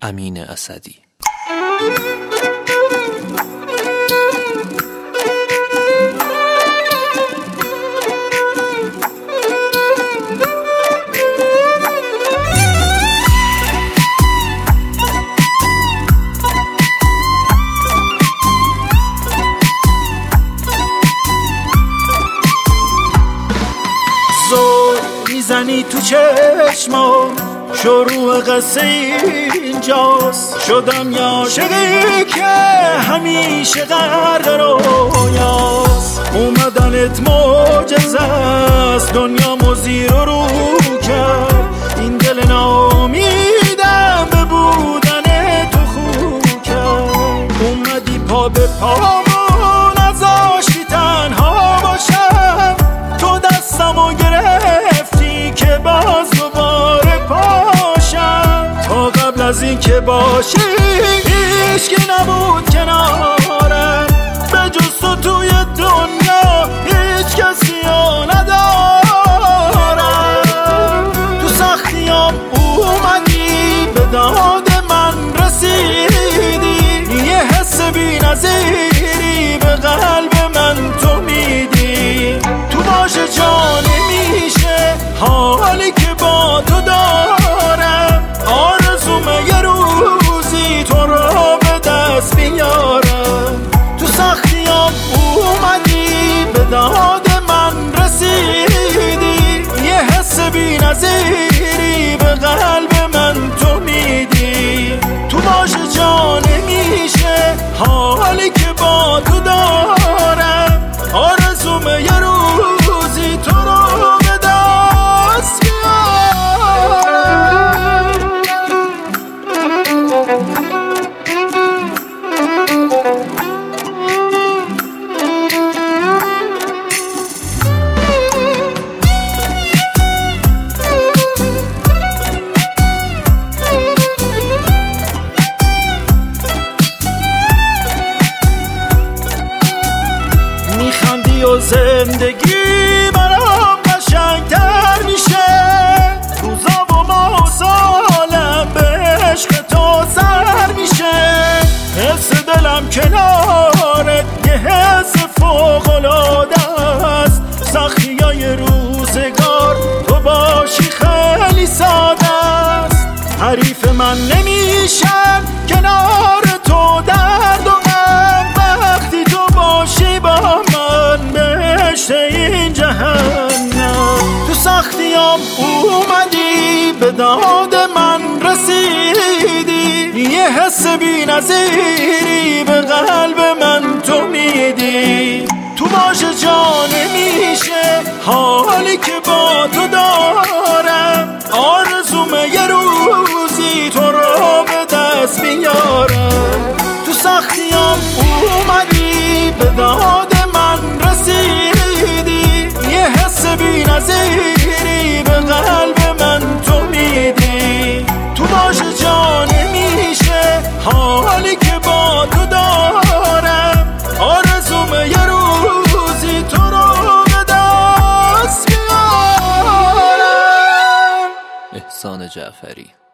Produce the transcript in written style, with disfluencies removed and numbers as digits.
امین اسدی. میزنی تو چشمام، شروع قصه اینجاست. شدم یا عاشقی که همیشه غرق رویاست. اومدنت معجزه است، دنیامو زیر و رو کرد. این دل ناامیدم به بودن تو خو کرد. اومدی پا به پامون نذاشتی تنها باشم. تو دستمو گرفتی که باز دوباره پاشم. تا قبل از این که باشی هیچکی نبود کنارم. به جز تو توی دنیا هیچ کسی رو ندارم. تو سختیام اومدی، به داد من رسیدی. یه حس بی نظیری به قلب من تو میدی. تو باشه جان میشه حالی که با تو دارم. آرزومه یه روزی تو رو به دست بیارم. تو سختیام اومدی، به داد من رسیدی. یه حس بی نظیری به قلب من تو میدی. تو باشه جان میشه حالی که با تو دارم. آرزومه یه روزی تو رو به دست بیارم. میخندی و زندگی برام قشنگتر میشه. روزا و ماه و سالم به عشق تو سر میشه. حس دلم کنارت یه حس فوق‌العاده است. سختیای روزگار تو باشی خیلی ساده است. حریف من نمیشم کنار تو درد و غم. وقتی تو باشی با من بهشت این جهنم. تو سختیام اومدی، به داد من رسیدی. یه حس بی نظیری به قلب من تو میدی. تو باشه جان میشه حالی که با تو دارم. آرزومه یه روزی تو رو به دست بیارم. تو سختیام اومدی، به داد من رسیدی. یه حس بی نظیری به قلب من تو میدی. تو باشه جان میشه حالی که با تو دارم. آرزومه یه روزی تو رو به دست بیارم. احسان جعفری.